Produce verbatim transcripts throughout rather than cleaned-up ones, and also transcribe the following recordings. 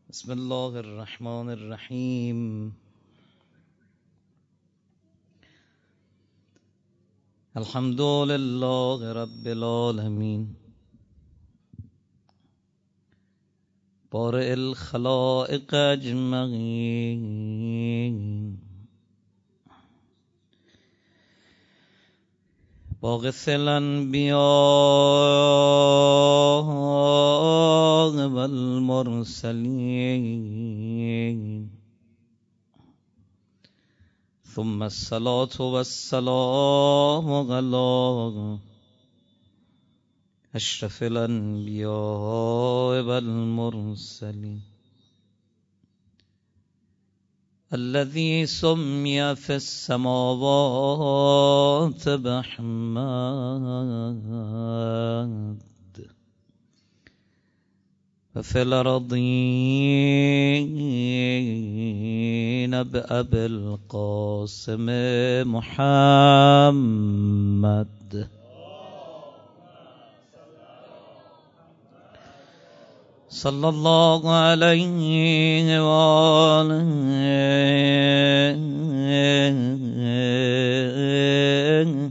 بسم الله الرحمن الرحیم. الحمد لله رب العالمین بارئ الخلائق اجمعین باعث الانبیاء والمرسلین ثم الصلاة والسلام على اشرف الانبیاء والمرسلین الذي سمي في السماوات بأحمد وفي الأرضين بأبي القاسم محمد صلى الله عليه وآله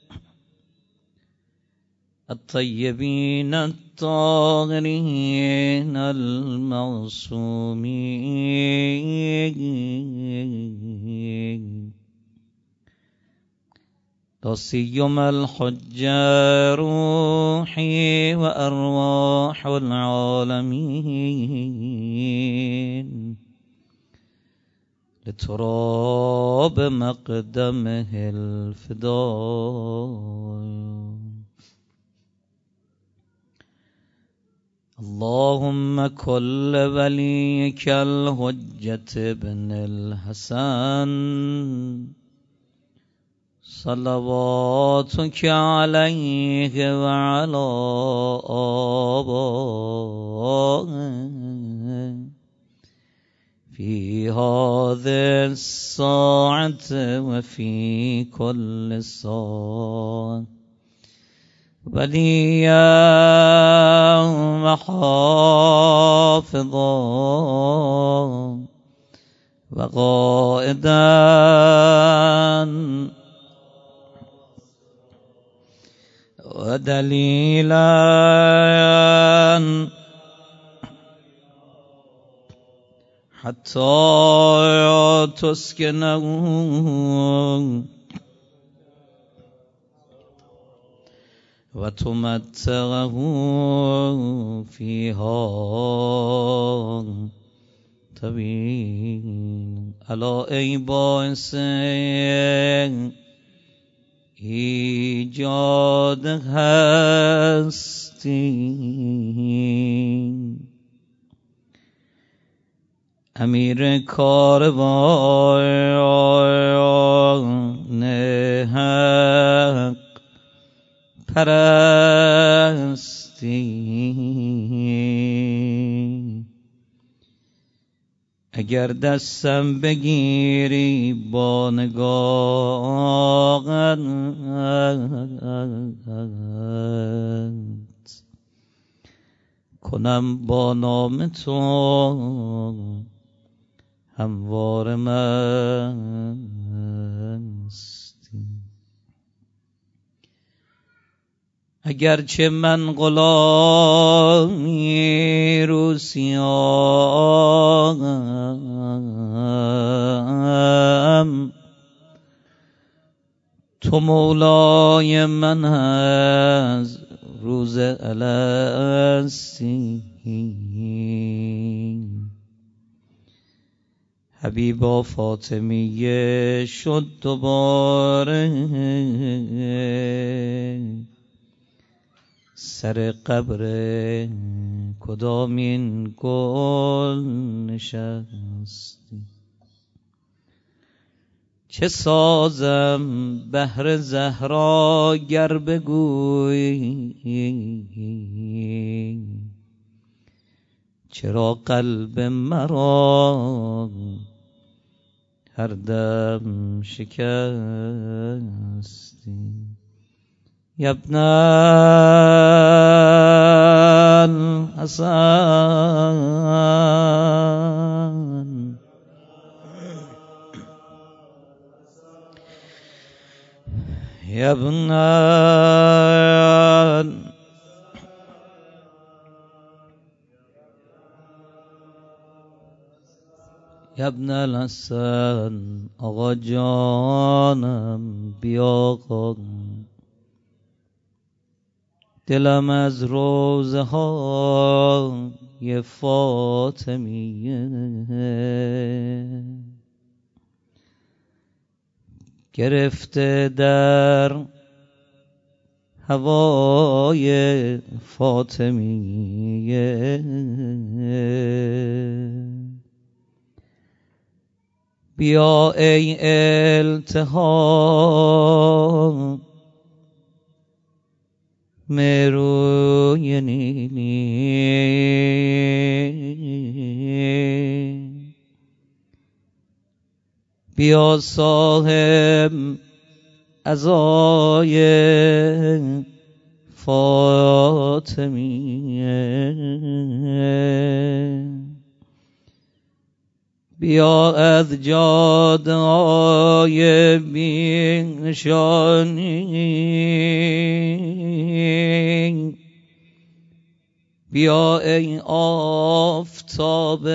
الطيبين الطاهرين المعصومين لا سيما الحجة روحي وأرواح العالمين لتراب مقدمه الفداء. اللهم كل وليك الحجة بن الحسن صلواتك عليه وعلى آبائه في هذه الساعة وفي كل ساعة وليا وحافظا وقائدا ودليلا حتى تسكنه وتمتعه فيها طويلا. ألا ای باعث ایجاد هستی امیر کاروان حق پرستی اگر دستم بگیری با نگاهت کنم با نام تو هموار مستی. اگرچه من غلامی روسیام تو مولای من از روز الستی. حبیبا فاطمیه شد دوباره سر قبر کدامین گل نشستی. چه سازم بهر زهرا گر بگویی چرا قلب مرا هر دم شکستی. یا ابن الحسن يا ابن يا ابن الحسن آقا جانم بیا دلم از روزه های فاطمیه گرفته در هوای فاطمیه بیا ای التهام مروی نیلی بیا صاحب عزای فاطمیه بیا از جاده‌های بی‌نشانی بیا ای آفتاب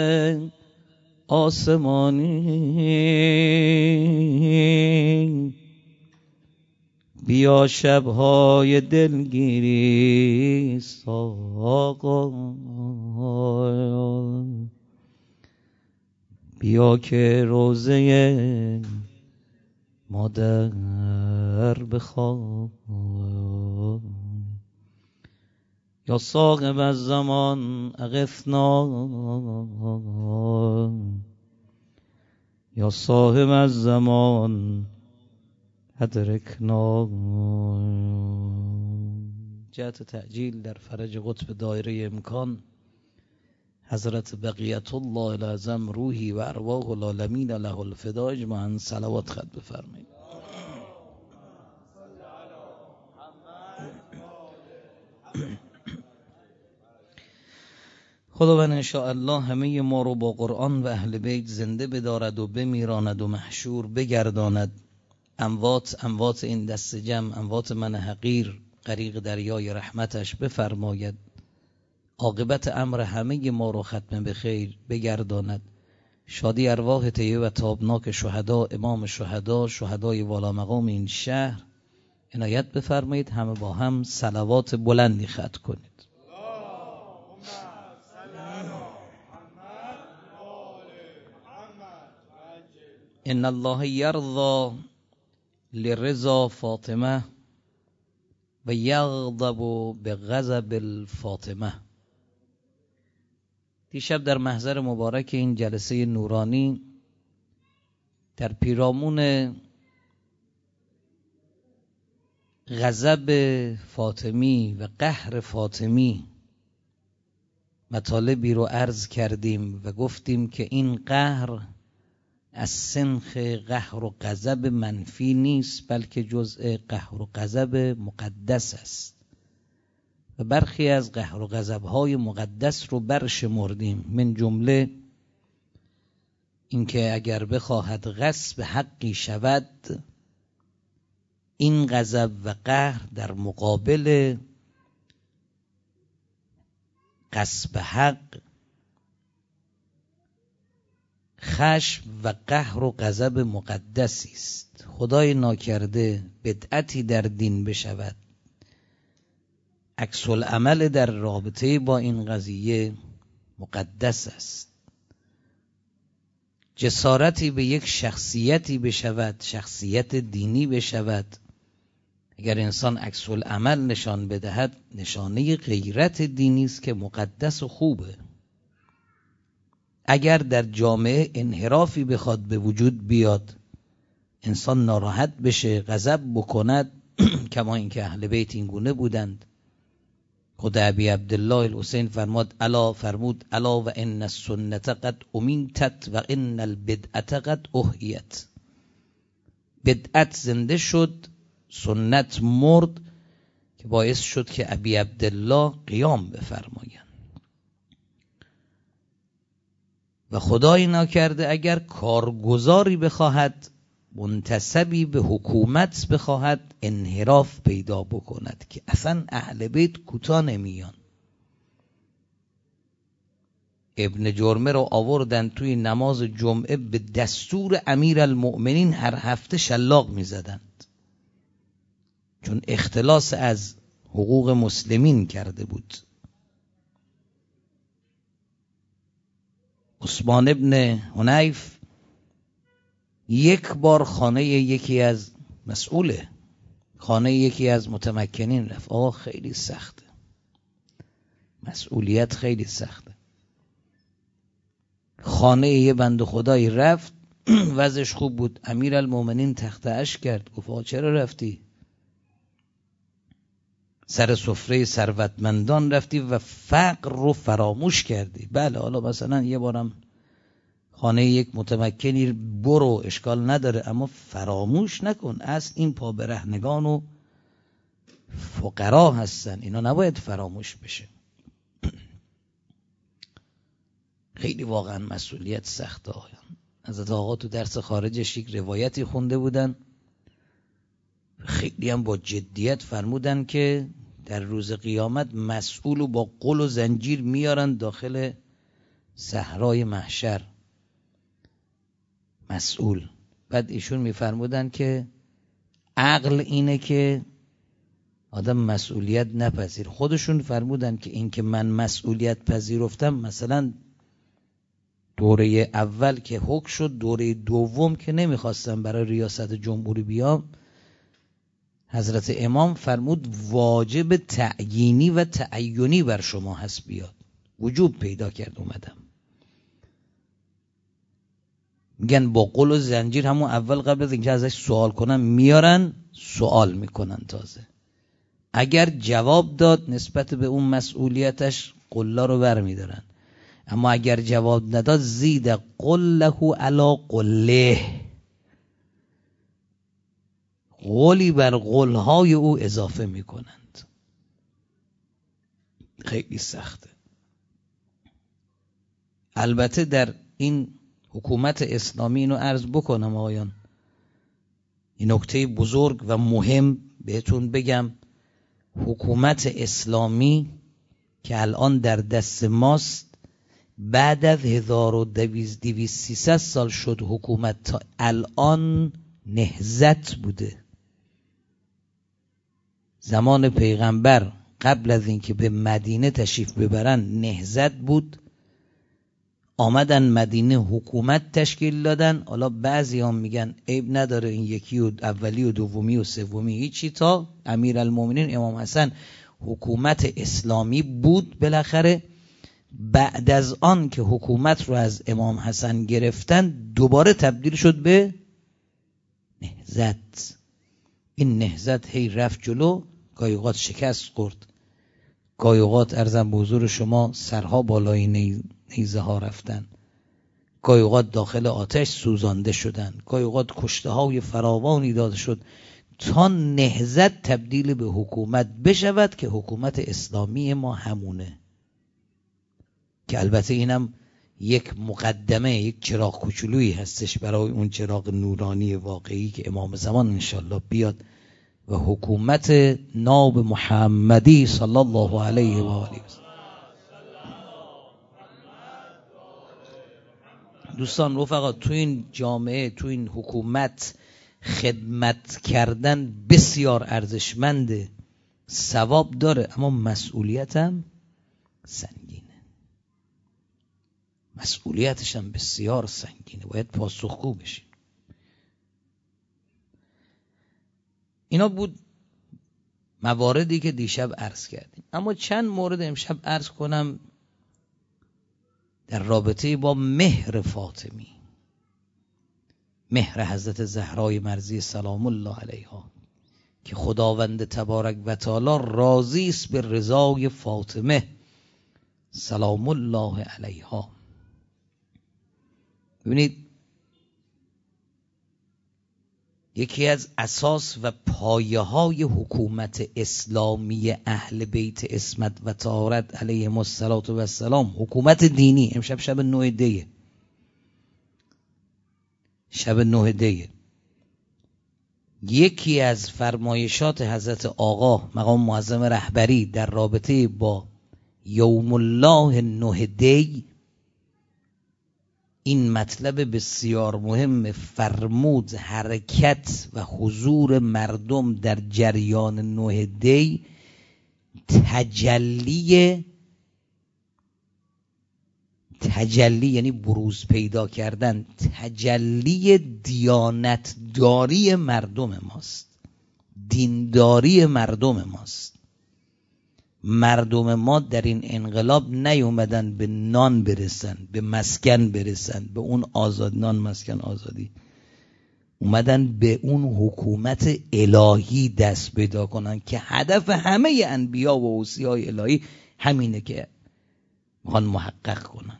آسمانی بیا شب‌های دلگیری آقا بیا که روزه مادر بخواب یا صاحب الزمان اغثنا یا صاحب الزمان ادرکنا. جهت تعجیل در فرج قطب دایره امکان حضرت بقیت الله العظم روحی و ارواح العالمین له الفدا اجمعاً صلوات خط بفرمایید. خداوند ان شاء الله همه ما رو با قرآن و اهل بیت زنده بدارد و بمیراند و محشور بگرداند. اموات اموات این دست جمع، اموات من حقیر غریق دریای رحمتش بفرماید. عاقبت امر همه ما رو ختم به خیر بگرداند. شادی ارواح طیبه و تابناک شهدا، امام شهدا، شهدای والا مقام این شهر عنایت بفرمایید. همه با هم صلوات بلندی ختم کنید. ان الله یرضی لرضا فاطمه و یغضب بغضب الفاطمه. دیشب در محضر مبارک این جلسه نورانی در پیرامون غضب فاطمی و قهر فاطمی مطالبی رو عرض کردیم و گفتیم که این قهر از سنخ قهر و غضب منفی نیست، بلکه جزء قهر و غضب مقدس است و برخی از قهر و غضب‌های مقدس رو برشمردیم، من جمله اینکه اگر بخواهد غصب حقی شود، این غضب و قهر در مقابل غصب حق خشم و قهر و غضب مقدسی است. خدای ناکرده بدعتی در دین بشود، عکس العمل در رابطه با این قضیه مقدس است. جسارتی به یک شخصیتی بشود، شخصیت دینی بشود، اگر انسان عکس العمل نشان بدهد نشانه غیرت دینی است که مقدس و خوبه. اگر در جامعه انحرافی بخواد به وجود بیاد، انسان ناراحت بشه، غضب بکند، کما اینکه اهل بیت این گونه بودند. خود ابی عبدالله الحسین فرمود الا فرمود الا و ان السنت قد امیتت و ان البدعت قد احیت. بدعت زنده شد، سنت مرد، که باعث شد که ابی عبدالله قیام بفرمایند. و خدای ناکرده اگر کارگزاری بخواهد منتسبی به حکومت بخواهد انحراف پیدا بکند که اصلا اهل بیت کوتاه نمیان. ابن جرمه رو آوردن توی نماز جمعه به دستور امیرالمؤمنین هر هفته شلاق میزدند، چون اختلاس از حقوق مسلمین کرده بود. عثمان ابن حنیف یک بار خانه یکی از مسئوله خانه یکی از متمکنین رفت. آقا خیلی سخته، مسئولیت خیلی سخته. خانه یه بنده خدایی رفت، وضعش خوب بود. امیرالمومنین تخت اش کرد، گفت آقا چرا رفتی؟ سر سفره ثروتمندان رفتی و فقر رو فراموش کردی. بله حالا مثلا یه بارم خانه یک متمکنی برو، اشکال نداره، اما فراموش نکن اصل این پا برهنگان و فقرا هستن، اینا نباید فراموش بشه. خیلی واقعا مسئولیت سخته. آیان حضرت آقا تو درس خارجش یک روایتی خونده بودن، خیلی هم با جدیت فرمودن که در روز قیامت مسئول و با قل و زنجیر میارن داخل صحرای محشر. مسئول. بعد ایشون میفرمودن که عقل اینه که آدم مسئولیت نپذیر. خودشون فرمودن که این که من مسئولیت پذیرفتم، مثلا دوره اول که حکم شد، دوره دوم که نمیخواستم برای ریاست جمهوری بیام، حضرت امام فرمود واجب تعیینی و تعینی بر شما هست بیاد. وجوب پیدا کرد اومدم. میگن با قل و زنجیر همون اول قبل از اینکه ازش سوال کنن میارن، سوال میکنن. تازه اگر جواب داد نسبت به اون مسئولیتش قلا رو برمیدارن، اما اگر جواب نداد زید قله علی قله، قولی بر قولهای او اضافه میکنند. خیلی سخته. البته در این حکومت اسلامی اینو عرض بکنم آقایان، این نکته بزرگ و مهم بهتون بگم، حکومت اسلامی که الان در دست ماست، بعد از هزار و دویست سیصد سال شد حکومت، تا الان نهضت بوده. زمان پیغمبر قبل از اینکه به مدینه تشریف ببرن نهضت بود، آمدن مدینه حکومت تشکیل دادن. حالا بعضی هم میگن عیب نداره این یکی و اولی و دومی و سومی هیچی، تا امیرالمومنین امام حسن حکومت اسلامی بود. بالاخره بعد از آن که حکومت رو از امام حسن گرفتن دوباره تبدیل شد به نهضت. این نهضت هی رفت جلو، گاهی اوقات شکست خورد، گاهی اوقات عرضم به حضور شما سرها بالای نیزه ها رفتن، گاهی اوقات داخل آتش سوزانده شدن، گاهی اوقات کشته های فراوانی داده شد، تا نهضت تبدیل به حکومت بشود که حکومت اسلامی ما همونه. که البته اینم یک مقدمه، یک چراغ کوچولویی هستش برای اون چراغ نورانی واقعی که امام زمان انشالله بیاد و حکومت ناب محمدی صلی الله علیه و آله و سلم. دوستان رفقا، تو این جامعه، تو این حکومت خدمت کردن بسیار ارزشمنده، ثواب داره، اما مسئولیت هم سنگینه. مسئولیتش هم بسیار سنگینه، باید پاسخگو بشیم. اینا بود مواردی که دیشب عرض کردیم، اما چند مورد امشب عرض کنم در رابطه با مهر فاطمی، مهر حضرت زهرای مرضی سلام الله علیها، که خداوند تبارک و تعالی راضی است به رضای فاطمه سلام الله علیها. ببینید، یکی از اساس و پایه های حکومت اسلامی اهل بیت عصمت و طهارت علیهم السلام، حکومت دینی، امشب شب نه دیه، شب نه دیه، یکی از فرمایشات حضرت آقا مقام معظم رهبری در رابطه با یوم الله نه دی این مطلب بسیار مهم فرمود حرکت و حضور مردم در جریان نه دی تجلی تجلی یعنی بروز پیدا کردن، تجلی دیانتداری مردم ماست، دینداری مردم ماست. مردم ما در این انقلاب نیومدن به نان برسن، به مسکن برسن، به اون آزاد نان مسکن آزادی، اومدن به اون حکومت الهی دست پیدا کنن که هدف همه انبیا و اوصیای الهی همینه که میخوان محقق کنن.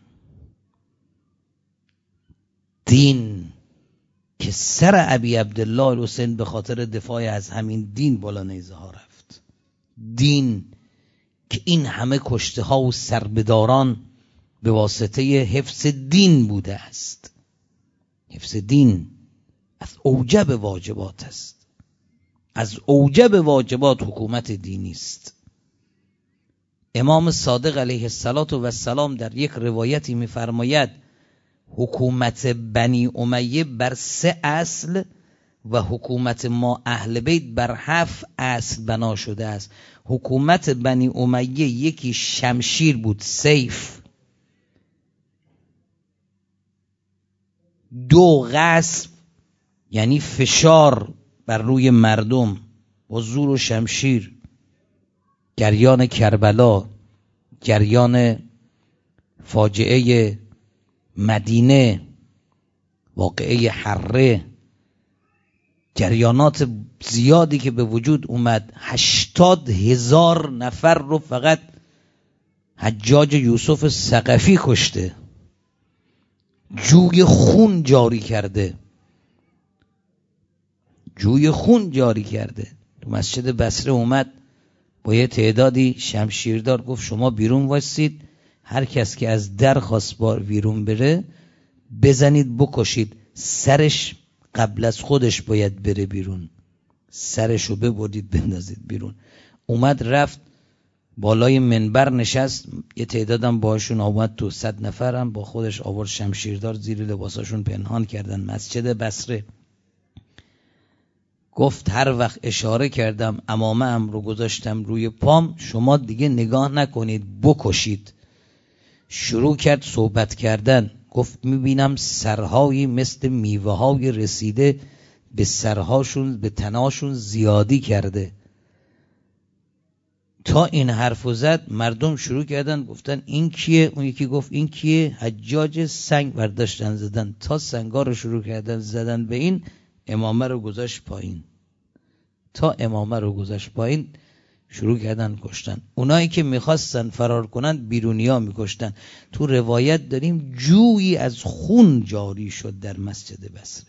دین که سر ابی عبدالله الحسین به خاطر دفاع از همین دین بالا نیزه ها رفت. دین که این همه کشته ها و سربداران به واسطه حفظ دین بوده است. حفظ دین از اوجب واجبات است. از اوجب واجبات حکومت دینی است. امام صادق علیه السلام در یک روایتی می‌فرماید حکومت بنی امیه بر سه اصل و حکومت ما اهل بیت بر هفت اصل بنا شده است. حکومت بنی امیه یکی شمشیر بود، سیف. دو غصب یعنی فشار بر روی مردم با زور و شمشیر. جریان کربلا، جریان فاجعه مدینه، واقعه حره، جریانات زیادی که به وجود اومد. هشتاد هزار نفر رو فقط حجاج یوسف ثقفی کشته، جوی خون جاری کرده، جوی خون جاری کرده. تو مسجد بصره اومد با یه تعدادی شمشیردار گفت شما بیرون وایسید، هر کس که از در خواست بار بیرون بره بزنید بکشید، سرش قبل از خودش باید بره بیرون، سرشو ببرید بندازید بیرون. اومد رفت بالای منبر نشست، یه تعدادم باشون آمد تو، صد نفرم با خودش آورد شمشیردار زیر لباساشون پنهان کردن. مسجد بصره گفت هر وقت اشاره کردم عمامه ام رو گذاشتم روی پام، شما دیگه نگاه نکنید بکشید. شروع کرد صحبت کردن، گفت میبینم سرهایی مثل میوه های رسیده به سرهاشون به تناشون زیادی کرده. تا این حرفو زد مردم شروع کردن گفتن این کیه؟ اون یکی گفت این کیه؟ حجاج. سنگ برداشتن زدن، تا سنگا رو شروع کردن زدن به این، امامه رو گذاشت پایین. تا امامه رو گذاشت پایین شروع کردن کشتن. اونایی که میخواستن فرار کنن بیرونیا میکشتن. تو روایت داریم جویی از خون جاری شد در مسجد بصره.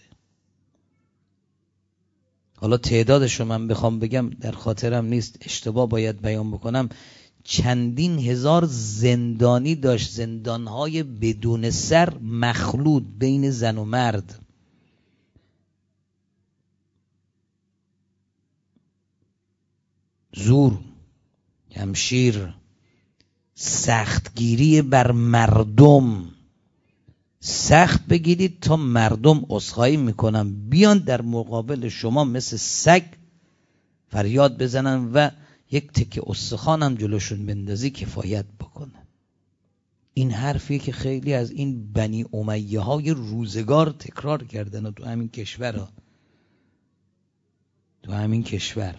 حالا تعدادش رو من بخوام بگم در خاطرم نیست، اشتباه باید بیان بکنم. چندین هزار زندانی داشت، زندانهای بدون سر مخلوط بین زن و مرد. زور، شمشیر، سختگیری بر مردم. سخت بگیرید تا مردم عذرخواهی میکنن، بیان در مقابل شما مثل سگ فریاد بزنن و یک تکه استخوان هم جلوشون بندازی کفایت بکنه. این حرفی که خیلی از این بنی امیه های روزگار تکرار کردن و تو همین کشور ها. تو همین کشور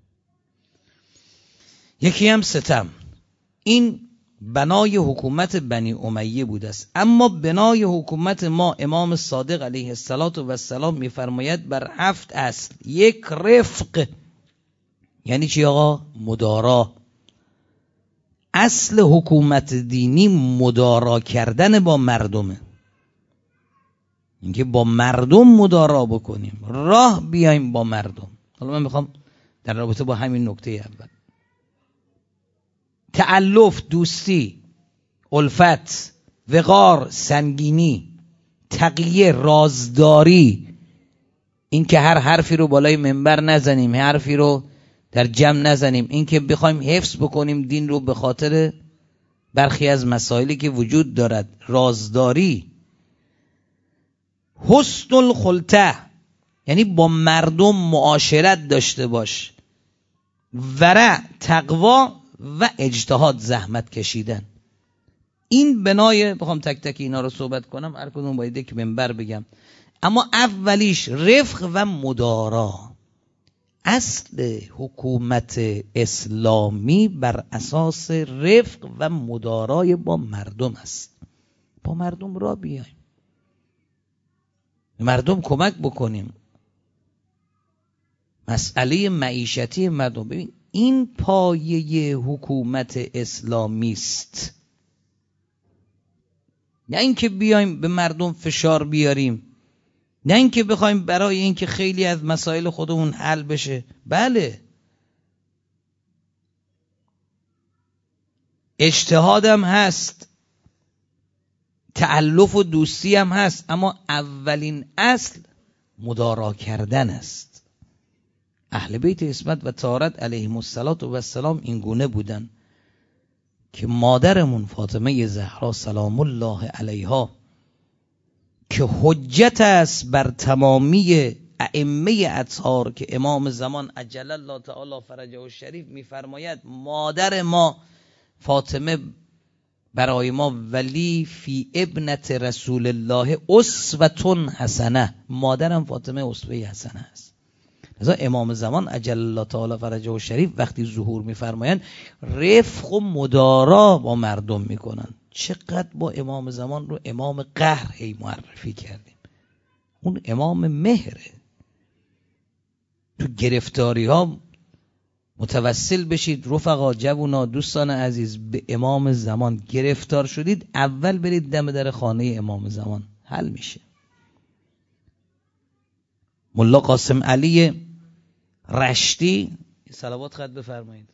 یکی هم ستم. این بنای حکومت بنی امیه بوده است. اما بنای حکومت ما امام صادق علیه السلام میفرماید بر هفت اصل. یک رفق، یعنی چی آقا؟ مدارا. اصل حکومت دینی مدارا کردن با مردمه، اینکه با مردم مدارا بکنیم، راه بیایم با مردم. حالا من میخوام در رابطه با همین نکته اول، تألف، دوستی، الفت، وقار، سنگینی، تقیه، رازداری، این که هر حرفی رو بالای منبر نزنیم، هر حرفی رو در جمع نزنیم، این که بخوایم حفظ بکنیم دین رو به خاطر برخی از مسائلی که وجود دارد، رازداری. حسن الخلطه یعنی با مردم معاشرت داشته باش، ورع، تقوا و اجتهاد، زحمت کشیدن. این بنای، بخوام تک تک اینا رو صحبت کنم هر کدوم باید یک منبر بگم، اما اولیش رفق و مدارا. اصل حکومت اسلامی بر اساس رفق و مدارای با مردم است. با مردم را بیایم، مردم کمک بکنیم. مسئله معیشتی مردم، ببین این پایه حکومت اسلامی است. نه اینکه بیایم به مردم فشار بیاریم، نه اینکه بخوایم برای اینکه خیلی از مسائل خودمون حل بشه. بله اجتهادم هست، تألف و دوستی هم هست، اما اولین اصل مدارا کردن است. اهل بیت عصمت و طهارت علیهم السلام این گونه بودن که مادرمون فاطمه زهرا سلام الله علیها که حجت است بر تمامی ائمه اطهار، که امام زمان عجل الله تعالی فرجه الشریف میفرماید مادر ما فاطمه برای ما ولی فی ابنت رسول الله اسوه حسنه، مادرم فاطمه اسوه حسنه است. لذا امام زمان عجل الله تعالی فرجه الشریف وقتی ظهور میفرمایند رفق و مدارا با مردم میکنن. چقدر با امام زمان رو امام قهر هی معرفی کردیم، اون امام مهره. تو گرفتاری ها متوسل بشید رفقا، جوونا، دوستان عزیز، به امام زمان. گرفتار شدید اول برید دم در خانه امام زمان، حل میشه. ملا قاسم علی رشتی صلوات خط بفرمایید.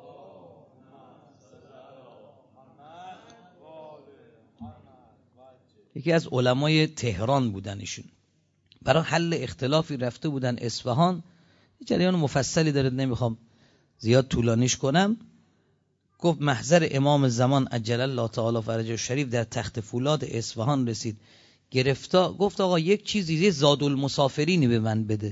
یکی از علمای تهران بودن ایشون، برای حل اختلافی رفته بودن اصفهان. جریان مفصلی داره نمیخوام زیاد طولانیش کنم. گفت محضر امام زمان عجل الله تعالی فرجه الشریف در تخت فولاد اصفهان رسید، گرفتا. گفت آقا یک چیزی، یه زاد المسافرینی به من بده.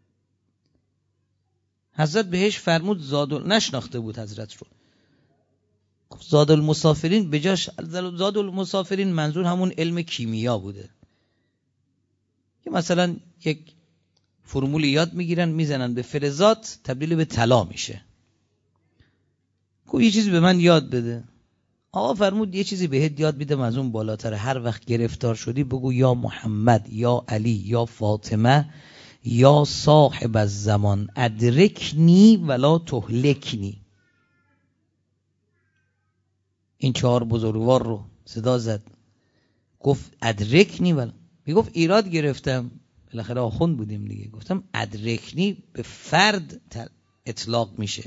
حضرت بهش فرمود زاد، نشناخته بود حضرت رو. زاد المسافرین بجاش زاد المسافرین منظور همون علم کیمیا بوده که مثلا یک فرمولی یاد میگیرن میزنن به فلزات تبدیل به طلا میشه. گفت یه چیزی به من یاد بده. آقا فرمود یه چیزی بهت یاد میدم از اون بالاتر. هر وقت گرفتار شدی بگو یا محمد، یا علی، یا فاطمه، یا صاحب الزمان ادرکنی ولا تهلکنی. این چهار بزرگوار رو صدا زد، گفت ادرکنی. ولی میگفت ایراد گرفتم، بالاخره آخوند بودیم دیگه. گفتم ادرکنی به فرد اطلاق میشه،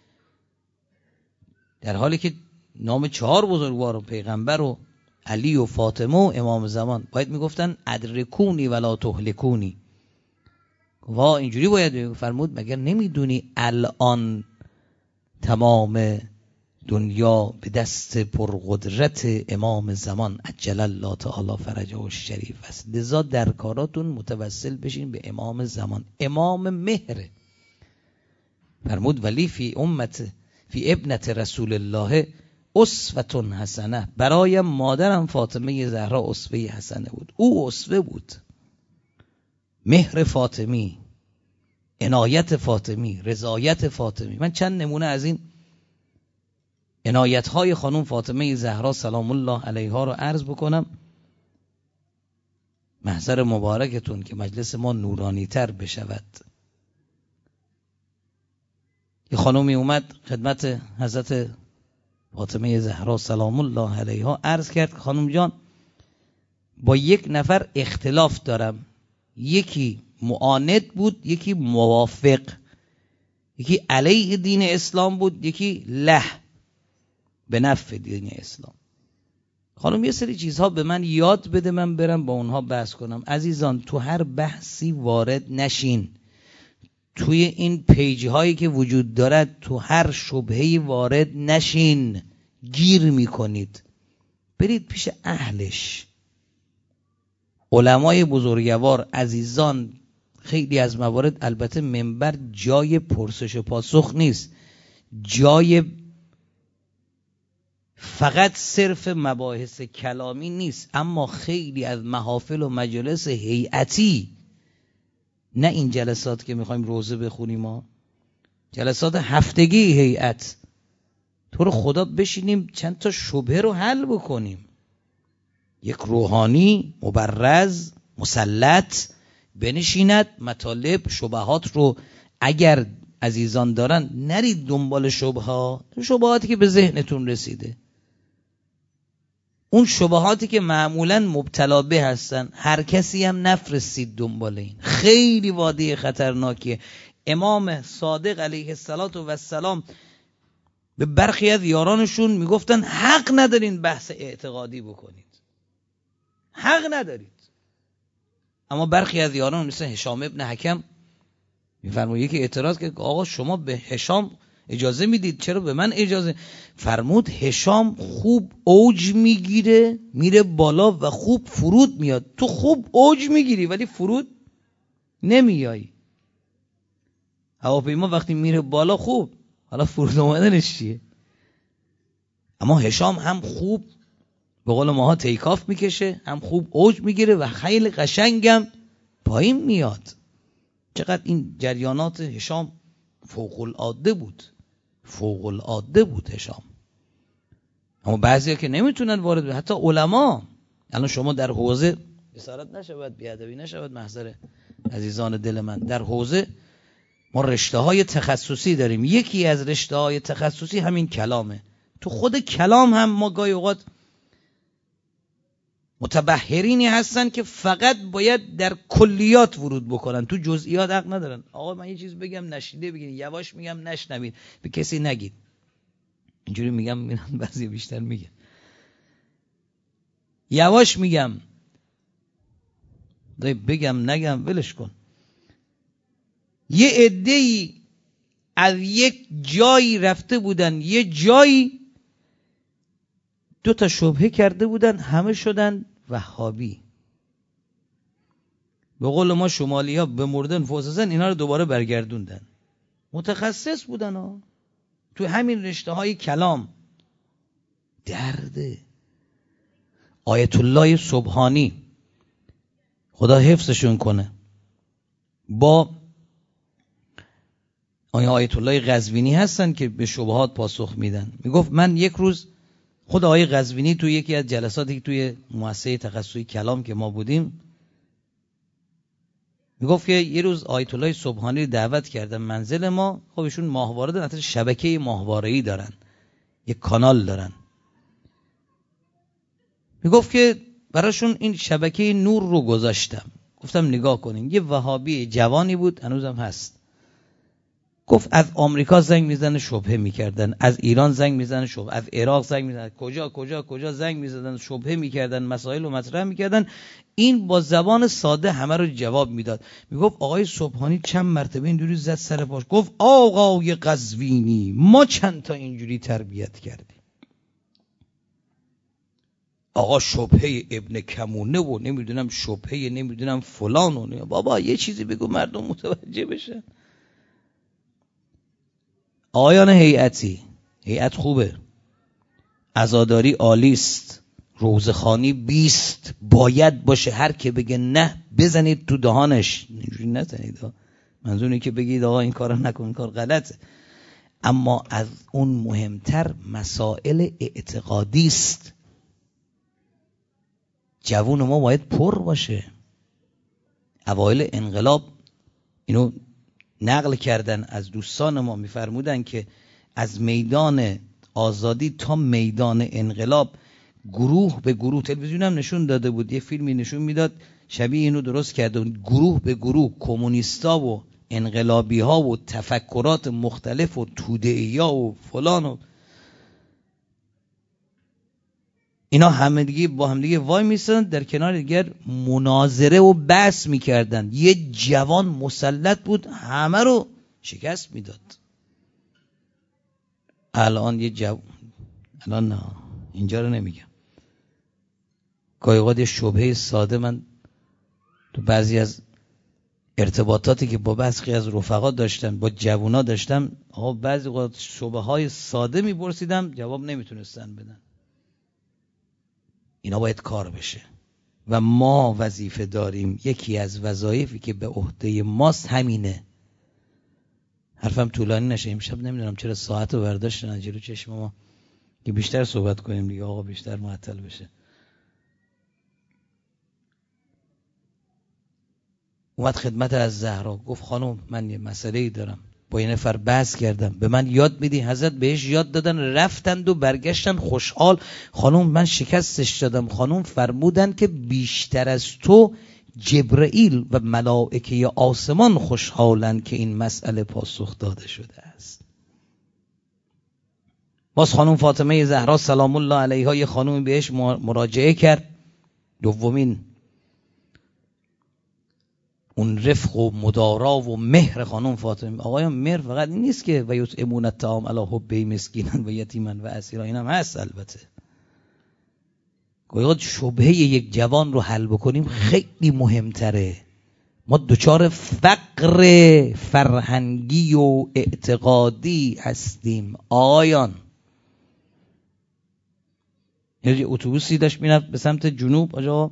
در حالی که نام چهار بزرگوار و پیغمبر و علی و فاطمه و امام زمان باید میگفتن ادرکونی ولا تهلکونی. وا اینجوری باید بگو. فرمود مگر نمیدونی الان تمام دنیا به دست پرقدرت امام زمان عجل الله تعالی فرجه الشریف است. لذا در کاراتون متوسل بشین به امام زمان، امام مهره. فرمود ولی فی امت فی ابنت رسول الله اسوه حسنه، برایم مادرم فاطمه زهرا اسوه حسنه بود. او اسوه بود، مهر فاطمی، عنایت فاطمی، رضایت فاطمی. من چند نمونه از این عنایت‌های خانم فاطمه زهرا سلام الله علیها رو عرض بکنم. محضر مبارکتون که مجلس ما نورانی تر بشود. یه خانومی اومد خدمت حضرت فاطمه زهرا سلام الله علیها عرض کرد خانم جان با یک نفر اختلاف دارم، یکی معاند بود، یکی موافق، یکی علیه دین اسلام بود، یکی له به نفع دین اسلام. خانم یه سری چیزها به من یاد بده من برم با اونها بحث کنم. عزیزان تو هر بحثی وارد نشین. توی این پیج هایی که وجود دارد تو هر شبهه‌ای وارد نشین، گیر میکنید. برید پیش اهلش. علمای بزرگوار عزیزان، خیلی از موارد البته منبر جای پرسش و پاسخ نیست، جای فقط صرف مباحث کلامی نیست، اما خیلی از محافل و مجالس هیئتی، نه این جلسات که میخوایم روزه بخونیم، ما جلسات هفتگی هیئت، تو رو خدا بشینیم چند تا شبهه رو حل بکنیم. یک روحانی مبرز مسلط بنشیند مطالب شبهات رو اگر عزیزان دارن نرید دنبال شبهات، شبهاتی که به ذهنتون رسیده، اون شبهاتی که معمولاً مبتلا به هستن، هر کسی هم نفرستید دنبال این. خیلی وادی خطرناکیه. امام صادق علیه السلام به برخی از یارانشون میگفتن حق ندارین بحث اعتقادی بکنید، حق ندارید. اما برخی از یاران مثل هشام ابن حکم میفرمود، یکی اعتراض که آقا شما به هشام اجازه میدید چرا به من اجازه؟ فرمود هشام خوب اوج میگیره میره بالا و خوب فرود میاد، تو خوب اوج میگیری ولی فرود نمیایی. هواپیما وقتی میره بالا خوب، حالا فرود اومدنش چیه؟ اما هشام هم خوب به قول ماها تیکاف میکشه، هم خوب اوج میگیره و خیلی قشنگم پایین میاد. چقدر این جریانات هشام فوق العاده بود، فوق العاده بود هشام. اما بعضیا که نمیتونن وارد بشن، حتی علما. الان شما در حوزه اسارت نشود، بیادبی نشود محضر عزیزان دل من، در حوزه ما رشته های تخصصی داریم. یکی از رشته های تخصصی همین کلامه. تو خود کلام هم ما گاهی اوقات متبحرینی هستن که فقط باید در کلیات ورود بکنن، تو جزئیات حق ندارن. آقا من یه چیز بگم نشیده بگین، یواش میگم نشنوید، به کسی نگید. اینجوری میگم میرن بعضی بیشتر میگن یواش میگم، دای بگم نگم ولش کن. یه عده‌ای از یک جایی رفته بودن یه جایی، دو تا شبهه کرده بودن، همه شدن وهابی. به قول ما شمالی ها به مردن فوسزن، اینا رو دوباره برگردوندن. متخصص بودن ها تو همین رشته های کلام. درده. آیت الله سبحانی خدا حفظشون کنه، با آیت الله قزوینی هستن که به شبهات پاسخ میدن. میگفت من یک روز، خود آقای قزوینی توی یکی از جلساتی که توی مؤسسه تخصصی کلام که ما بودیم، میگفت که یه روز آیت الله سبحانی دعوت کردن منزل ما. خب ایشون ماهواره دارن، حتی شبکه ماهواره‌ای دارن، یک کانال دارن. میگفت که براشون این شبکه نور رو گذاشتم، گفتم نگاه کنین. یه وهابی جوانی بود، هنوزم هست. گفت از آمریکا زنگ میزنه شبهه میکردن، از ایران زنگ میزنه شبهه، از عراق زنگ میزنه، کجا کجا کجا زنگ میزدن شبهه میکردن، مسائل رو مطرح میکردن. این با زبان ساده همه رو جواب میداد. میگفت آقای سبحانی چند مرتبه اینجوری زد سر پاش، گفت آقای قزوینی ما چند تا اینجوری تربیت کردیم. آقا شبهه ابن کمونه و نمیدونم شبهه نمیدونم فلان و بابا یه چیزی بگو مردم متوجه بشن. آقایان هیئتی، هیئت خوبه، عزاداری عالیست، روزخوانی بیست باید باشه. هر که بگه نه بزنید تو دهانش. اینجوری نزنید، منظور اینه که بگید آقا این کارو نکن، این کار غلطه. اما از اون مهمتر مسائل اعتقادی است. جوون ما باید پر باشه. اوایل انقلاب اینو نقل کردن از دوستان ما، میفرمودن که از میدان آزادی تا میدان انقلاب گروه به گروه، تلویزیون هم نشون داده بود، یه فیلمی نشون میداد شبیه اینو درست کرده، گروه به گروه کمونیستا و انقلابی ها و تفکرات مختلف و توده‌ای ها و فلان و اینا همدیگه با همدیگه وای میستادن، در کنار دیگر مناظره و بحث میکردن. یه جوان مسلط بود همه رو شکست میداد. الان یه جو الان نه اینجا رو نمیگم. گاهی اوقات یه شبهه ساده من تو بعضی از ارتباطاتی که با بعضی از رفقا داشتم، با جوونا داشتم، آقا بعضی اوقات شبهه های ساده میپرسیدم جواب نمیتونستن بدن. اینا باید کار بشه و ما وظیفه داریم. یکی از وظایفی که به عهده ماست همینه. حرفم طولانی نشه، امشب نمیدونم چرا ساعت رو برداشتن از جلو چشم ما که بیشتر صحبت کنیم دیگه، آقا بیشتر معطل بشه. اومد خدمت از زهرا گفت خانم من یه مسئله‌ای دارم، با یه نفر بحث کردم، به من یاد میدی؟ حضرت بهش یاد دادن، رفتند و برگشتن خوشحال. خانم من شکستش دادم، خانم فرمودن که بیشتر از تو جبرئیل و ملائکه آسمان خوشحالند که این مسئله پاسخ داده شده است. باز خانم فاطمه زهرا سلام الله علیها یه خانومی بهش مراجعه کرد. دومین اون رفق و مدارا و مهر خانم فاطمه. آقایان مهر فقط این نیست که و یطعمون الطعام علی حبه مسکینا و یتیما و اسیرا، اینم هست البته. گویا شبهه یک جوان رو حل بکنیم خیلی مهمتره. ما دچار فقر فرهنگی و اعتقادی هستیم آقایان. یه اتوبوسی داشت میرفت به سمت جنوب، آجا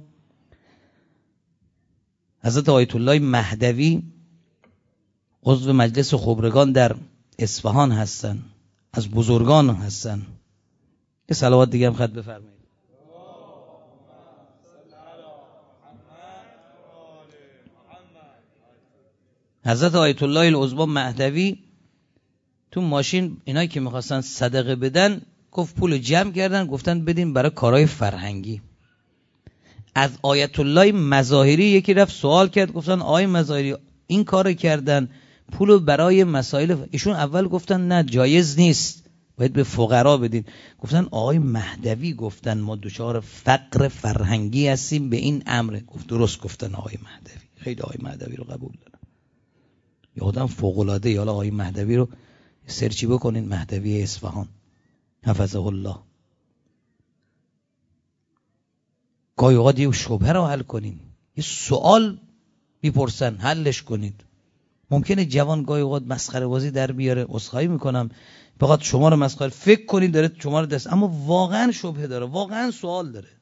حضرت آیت الله مهدوی عضو مجلس خبرگان در اصفهان هستن، از بزرگان هستن. یه صلوات دیگه هم خط بفرمایید. حضرت آیت الله العظما مهدوی تو ماشین اینایی که میخواستن صدقه بدن گفت پول جمع کردن، گفتن بدین برای کارهای فرهنگی. از آیت الله مظاهری یکی رفت سوال کرد، گفتن آقای مظاهری این کار کردن پول برای مسائل، ایشون اول گفتن نه جایز نیست باید به فقرا بدین. گفتن آقای مهدوی گفتن ما دچار فقر فرهنگی هستیم به این امر. گفت درست گفتن آقای مهدوی، خیلی آقای مهدوی رو قبول دارم، یه آدم فوق العاده. یالا آقای مهدوی رو سرچی بکنین، مهدوی اصفهان حفظه الله. گاهی اوقات یه شبهه رو حل کنین، یه سوال میپرسن حلش کنید. ممکنه جوان گاهی اوقات مسخره بازی در بیاره، عذرخواهی میکنم فقط شما رو مسخره فکر کنید داره شما رو دست، اما واقعا شبهه داره، واقعا سوال داره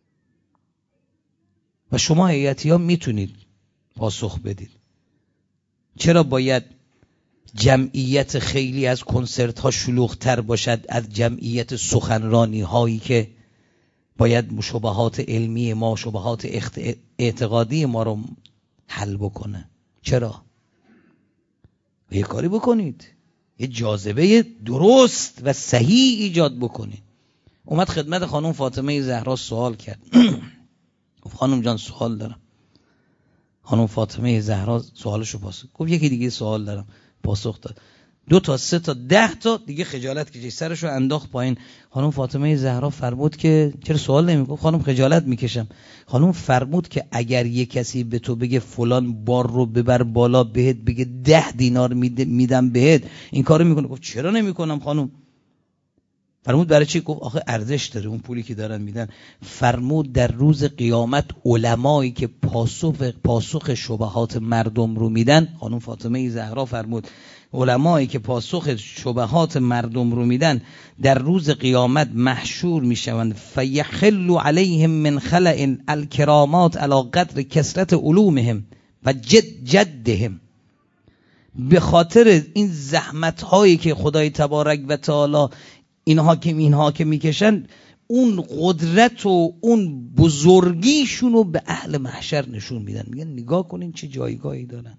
و شما هیئتی ها میتونید پاسخ بدید. چرا باید جمعیت خیلی از کنسرت ها شلوغ تر باشد از جمعیت سخنرانی هایی که باید شبهات علمی ما، شبهات اعتقادی ما رو حل بکنه؟ چرا؟ و یه کاری بکنید، یه جاذبه درست و صحیح ایجاد بکنید. اومد خدمت خانم فاطمه زهرا سوال کرد. گفت خانم جان سوال دارم. خانم فاطمه زهرا سوالشو پاسخ گفت یکی دیگه سوال دارم، پاسخ داد. دو تا سه تا ده تا دیگه خجالت کشید، سرشو انداخت پایین. خانم فاطمه زهرا فرمود که چرا سوال نمی‌کنی؟ خانم خجالت میکشم. خانم فرمود که اگر یک کسی به تو بگه فلان بار رو ببر بالا، بهت بگه ده دینار میدم بهت، این کارو میکنه؟ گفت چرا نمیکنم خانم؟ فرمود برای چی؟ گفت آخه ارزش داره اون پولی که دارن میدن. فرمود در روز قیامت علمایی که پاسخ پاسخ شبهات مردم رو میدن، خانم فاطمه زهرا فرمود علمایی که پاسخ شبهات مردم رو میدن در روز قیامت محشور میشوند، فیخل علیهم من خلع الکرامات علی قدر کثرت علومهم و جد جدهم. به خاطر این زحمت هایی که خدای تبارک و تعالی اینها که اینها که میکشن، اون قدرت و اون بزرگیشون رو به اهل محشر نشون میدن. میگن نگاه کنین چه جایگاهی دارن.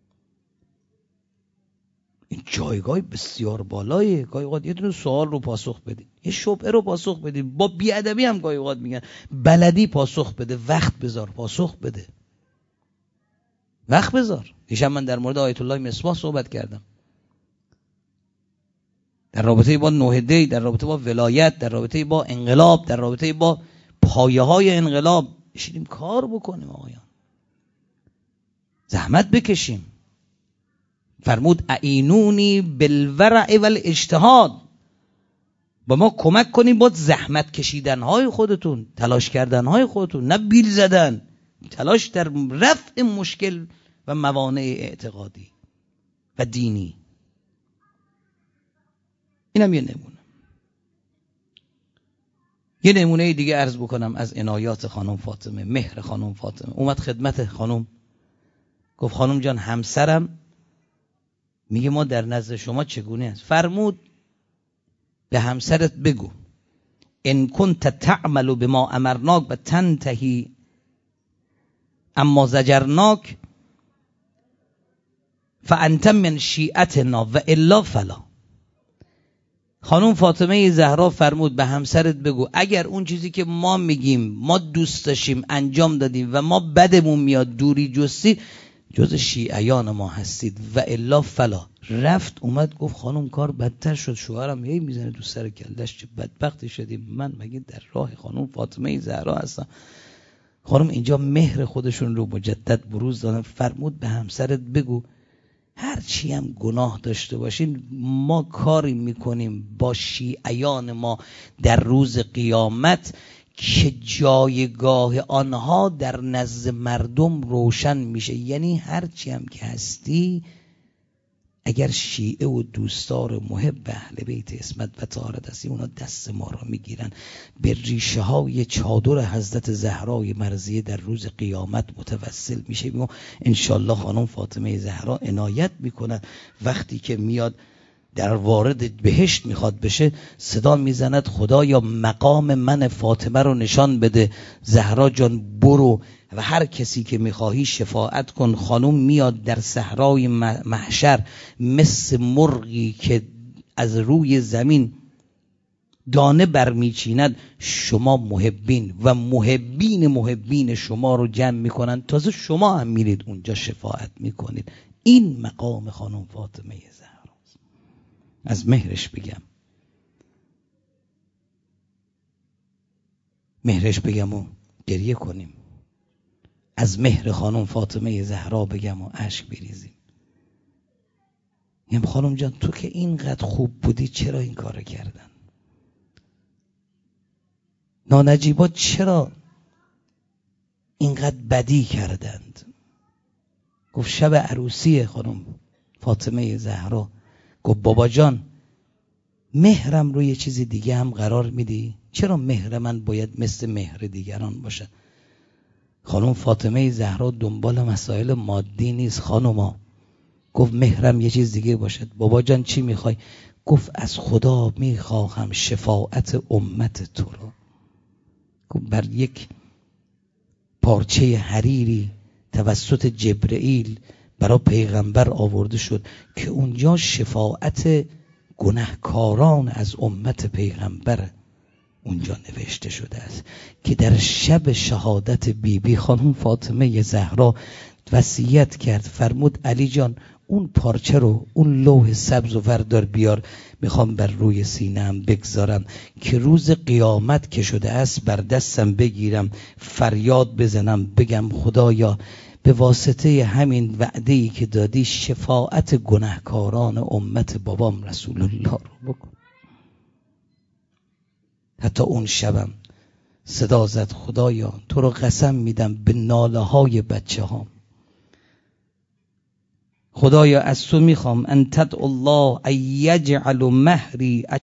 این جایگاه بسیار بالایه. گاهی اوقات یه دونه سوال رو پاسخ بدید، یه شبهه رو پاسخ بدید. با بیادبی هم گاهی اوقات میگن بلدی پاسخ بده، وقت بذار پاسخ بده، وقت بذار. دیشب من در مورد آیت الله مصباح صحبت کردم، در رابطه با نهضه، در رابطه با ولایت، در رابطه با انقلاب، در رابطه با پایه های انقلاب بشینیم کار بکنیم آقایان، زحمت بکشیم. فرمود اعینونی بالورع والاجتهاد، با ما کمک کنیم با زحمت کشیدن های خودتون، تلاش کردن های خودتون، نه بیل زدن، تلاش در رفع مشکل و موانع اعتقادی و دینی. اینم یه نمونه. یه نمونه دیگه عرض بکنم از عنایات خانم فاطمه، مهر خانم فاطمه. اومد خدمت خانم، گفت خانم جان همسرم میگه ما در نزد شما چگونه است؟ فرمود به همسرت بگو ان کنت تعمل بما امرناک و تنتهی اما زجرناک فانت من شیعتنا و الا فلا. خانم فاطمه زهرا فرمود به همسرت بگو اگر اون چیزی که ما میگیم ما دوست داشتیم انجام دادیم و ما بدمون میاد دوری جستی، جز شیعیان ما هستید و الا فلا. رفت اومد گفت خانم کار بدتر شد، شوهرم هی میزنه تو سر کلش، چه بدبختی شدیم، من مگه در راه خانم فاطمه زهرا هستم؟ خانم اینجا مهر خودشون رو مجدد بروز دادن. فرمود به همسرت بگو هر چی هم گناه داشته باشین ما کاری میکنیم با شیعیان ما در روز قیامت که جایگاه آنها در نزد مردم روشن میشه. یعنی هر چی هم که هستی اگر شیعه و دوستار محب اهل بیت عصمت و طهارت هستی، اونا دست ما را میگیرن به ریشه های چادر حضرت زهرای مرضیه در روز قیامت متوسل میشه. و انشالله خانم فاطمه زهرا عنایت میکنن وقتی که میاد در وارد بهشت میخواد بشه، صدا میزند خدایا مقام من فاطمه رو نشان بده، زهرا جان برو و هر کسی که میخواهی شفاعت کن. خانم میاد در صحرای محشر مثل مرغی که از روی زمین دانه برمیچیند، شما محبین و محبین محبین شما رو جمع میکنن، تازه شما هم میرید اونجا شفاعت میکنید. این مقام خانم فاطمه زهرا. از مهرش بگم، مهرش بگم و گریه کنیم، از مهر خانم فاطمه زهرا بگم و اشک بریزیم. میگم خانم جان تو که اینقدر خوب بودی چرا این کار کردن؟ نانجیبات چرا اینقدر بدی کردند؟ گفت شب عروسی خانم فاطمه زهرا، گفت بابا جان مهرم رو یه چیز دیگه هم قرار میدی؟ چرا مهر من باید مثل مهر دیگران باشه؟ خانم فاطمه زهرا دنبال مسائل مادی نیست خانوما. گفت مهرم یه چیز دیگه باشد. بابا جان چی میخوای؟ گفت از خدا میخواهم شفاعت امت تو رو. گفت بر یک پارچه حریری توسط جبرئیل برای پیغمبر آورده شد که اونجا شفاعت گناهکاران از امت پیغمبر اونجا نوشته شده است که در شب شهادت بیبی بی خانم فاطمه زهرا وصیت کرد، فرمود علی جان اون پارچه رو، اون لوح سبز و وردار بیار، میخوام بر روی سینه‌ام بگذارم که روز قیامت که شده است بر دستم بگیرم، فریاد بزنم بگم خدایا به واسطه همین وعده‌ای که دادی شفاعت گناهکاران امت بابام رسول الله رو بکن. حتی اون شبم صدا زد خدایا تو رو قسم میدم به ناله های بچه هام، خدایا از تو میخوام ان تدعو الله ان یجعل مهری